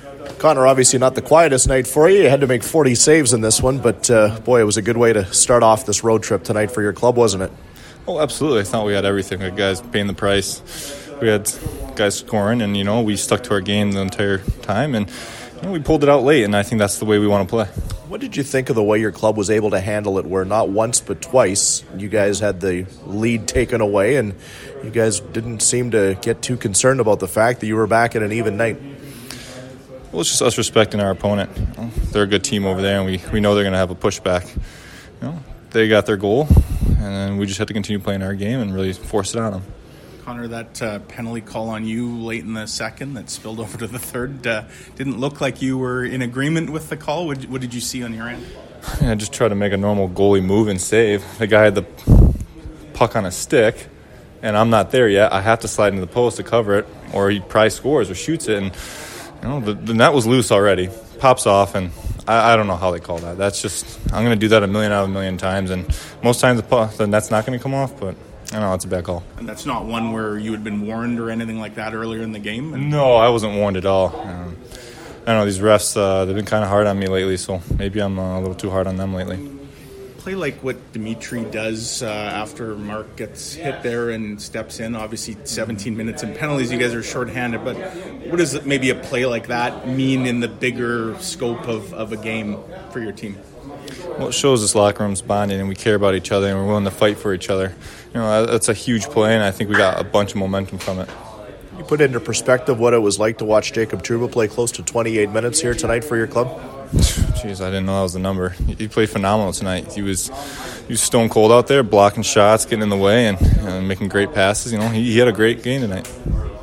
Connor, obviously not the quietest night for you. You had to make 40 saves in this one, but boy, it was a good way to start off this road trip tonight for your club, wasn't it? Oh, absolutely. I thought we had everything. We had guys paying the price. We had guys scoring, and, we stuck to our game the entire time, and we pulled it out late, and I think that's the way we want to play. What did you think of the way your club was able to handle it, where not once but twice you guys had the lead taken away, and you guys didn't seem to get too concerned about the fact that you were back in an even night? Well, it's just us respecting our opponent. They're a good team over there, and we know they're going to have a pushback. They got their goal, and then we just had to continue playing our game and really force it on them. Connor, that penalty call on you late in the second that spilled over to the third didn't look like you were in agreement with the call. What did you see on your end? I just tried to make a normal goalie move and save. The guy had the puck on a stick, and I'm not there yet. I have to slide into the post to cover it, or he probably scores or shoots it, and the net was loose already. Pops off, and I don't know how they call that. That's just, I'm going to do that a million out of a million times, and most times the net's not going to come off, but I know it's a bad call. And that's not one where you had been warned or anything like that earlier in the game? No, I wasn't warned at all. I know these refs, they've been kind of hard on me lately, so maybe I'm a little too hard on them lately. Play like what Dimitri does after Mark gets hit there and steps in. Obviously 17 minutes in penalties, you guys are shorthanded, but what does maybe a play like that mean in the bigger scope of a game for your team? Well, it shows this locker room's bonding, and we care about each other, and we're willing to fight for each other. That's a huge play, and I think we got a bunch of momentum from it. You put into perspective what it was like to watch Jacob Trouba play close to 28 minutes here tonight for your club? Jeez, I didn't know that was the number. He played phenomenal tonight. He was stone cold out there, blocking shots, getting in the way, and making great passes. He had a great game tonight.